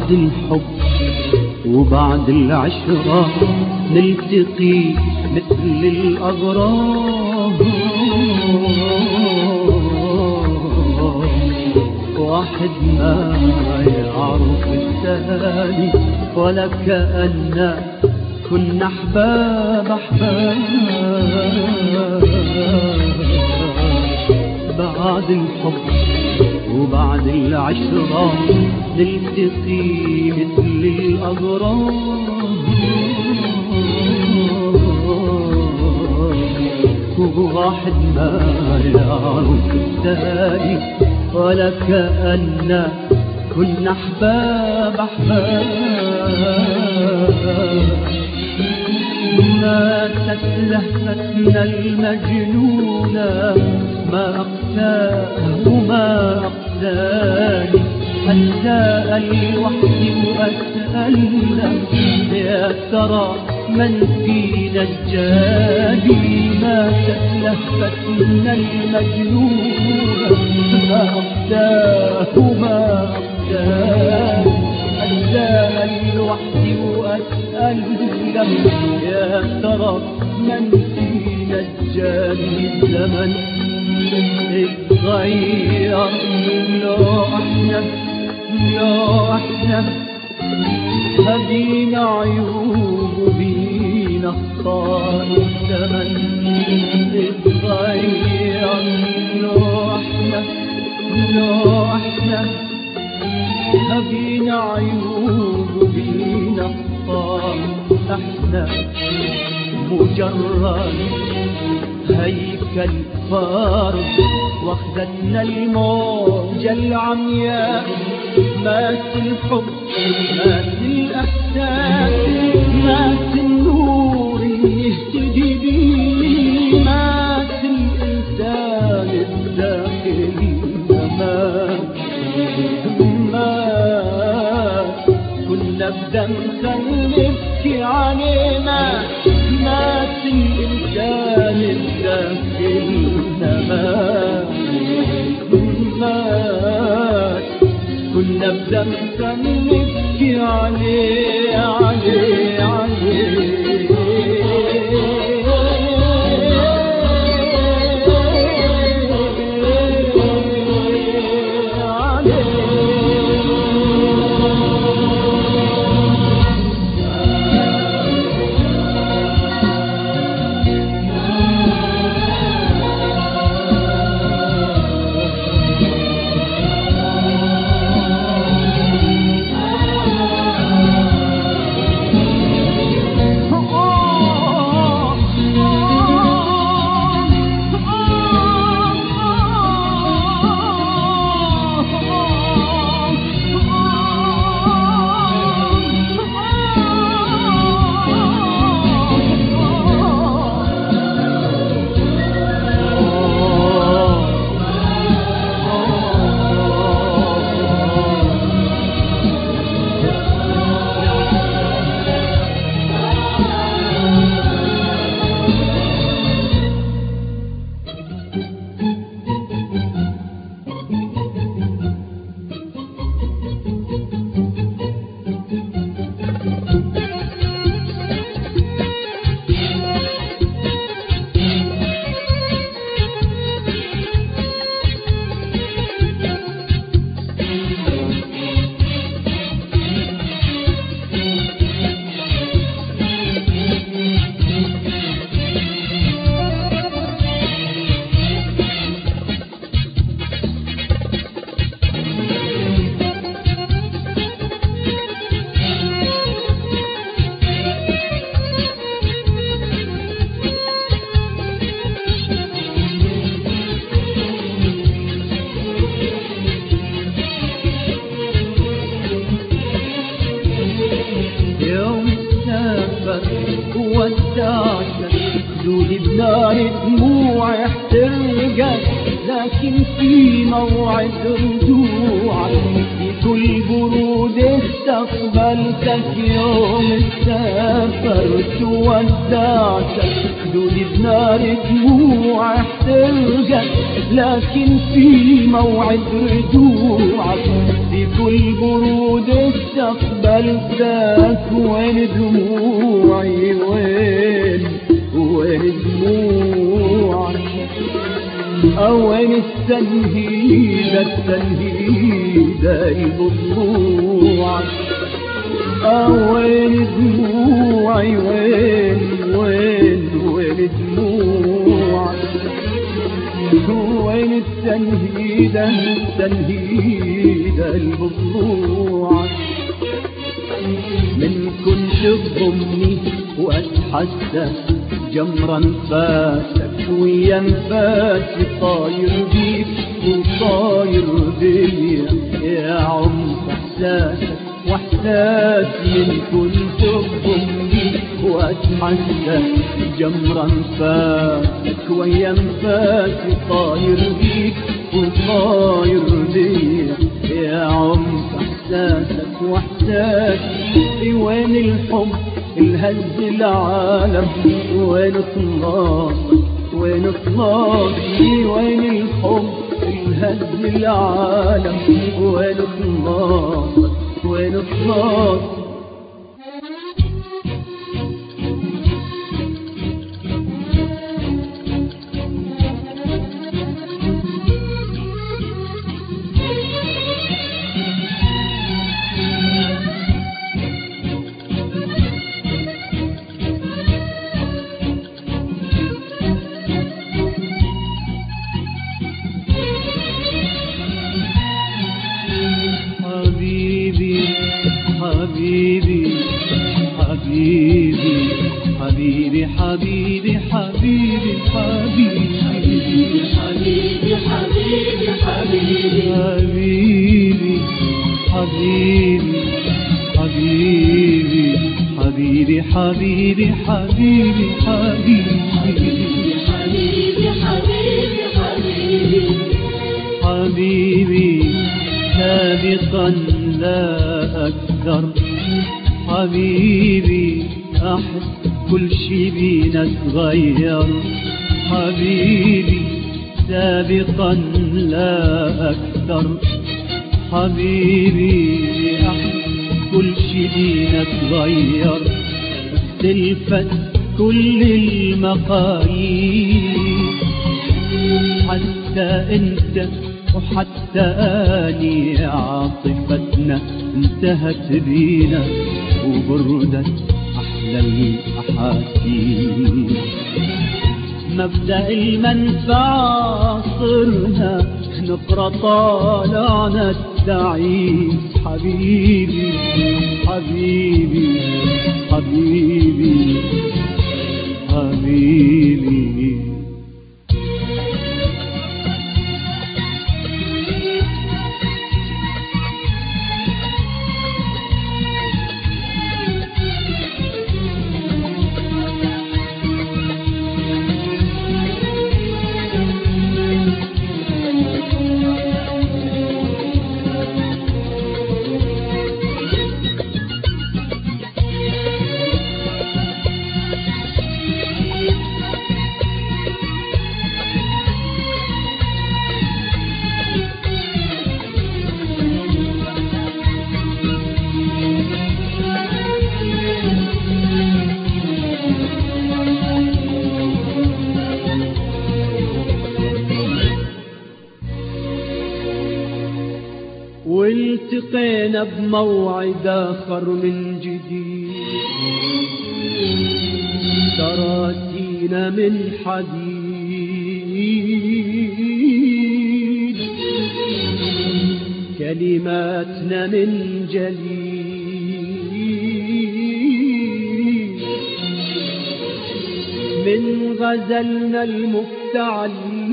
بعد الحب وبعد العشرة نلتقي مثل الأغراب، واحد ما يعرف الثاني ولا كأننا كنا أحباب. بعد الحب وبعد العشرة نلتقي مثل الأغراب، واحد ما يعرف الثاني ولا كأننا كنا أحباب. ماتت لهفتنا المجنونة ما أقساه وما أقساني، أتساءل وحدي وأسألنا يا ترى من فينا الجاني. ماتت لهفتنا المجنونة ما أقساه وما أقساني، أتساءل وحدي وأسألنا يا ترى من فينا الجاني. الزمن اتغير لو احنا بينا عيوب وبينا خطار. الزمن اتغير لو احنا بينا عيوب وبينا خطار. احنا مجرد هيكل فارغ واخدتنا الموجة العمياء. مات الحب مات الأحساس مات النور يهتدي بيه. مات الإنسان الداخلي مات كنا بدمخة نبكي علينا. مات الإنسان الداخلي مات كنا بدمخة نبكي عليه. ودعتك خدودي بنار دموعي احترقت لكن في موعد رجوعك في كل برود استقبلتك يوم سافرت ودعتك خدودي بنار دموع احترقت لكن في موعد رجوعك في كل برود استقبلتك وين دموعي وين دموعك وين التنهيدة البطوعك وين دموعي وين دموعك وين التنهيدة البطوعك من كنت بضمني واتحسى جمرا فاتك ويا انفاسي طاير بيك وطاير بيا يا عمق احساسك واحساسي من كنت بضمني واتحسى جمرا فاتك ويا انفاسي طاير بيك وطاير بيا يا عمق احساسك واحساسي وين الحب الهز العالم وين اطلاقك وين اطلاقي وين الحب الهز العالم وين اطلاقك وين اطلاقي حبيبي حبيبي حبيبي حبيبي حبيبي حبيبي حبيبي حبيبي حبيبي حبيبي حبيبي حبيبي حبيبي حبيبي حبيبي حبيبي حبيبي سابقا لا أكثر حبيبي أحس كل شي بينا تغير حبيبي سابقا لا أكثر حبيبي أحس كل شي بينا تغير اختلفت كل المقاييس حتى انت وحتى اني عاطفتنا انتهت بينا وبردت احلى الاحاسيس مبدأ المنفعة صرنا نقرا طالعنا التعيس حبيبي حبيبي حبيبي حبيبي والتقينا بموعد آخر من جديد كراسينا من حديد كلماتنا من جليد من غزلنا المفتعل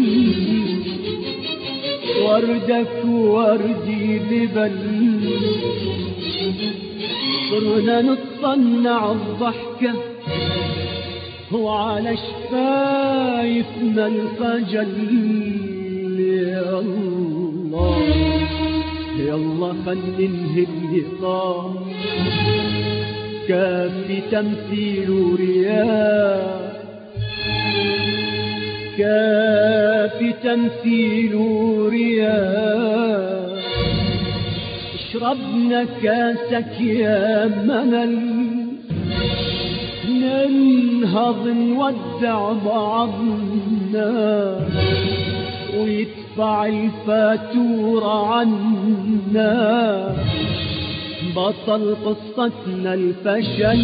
وردك وردي ذبل صرنا نتصنع الضحكة وعلى شفايفنا الخجل يلا يلا خل ننهي اللقاء، كافي تمثيل رياء، كافي تمثيل رياء. اشربنا كاسك يا منل، ننهض نودع بعضنا، ويدفع الفاتورة عنا بطل قصتنا الفشل.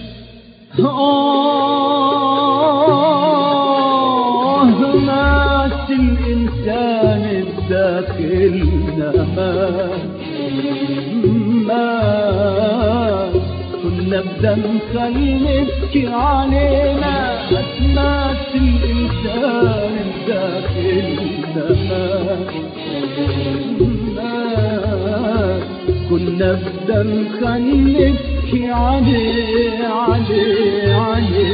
مات الإنسان بداخلنا، مات كنا بدمخل نبكي علينا، مات الإنسان بداخلنا، مات كنا بدمخل نبكي عليه عليه عليه.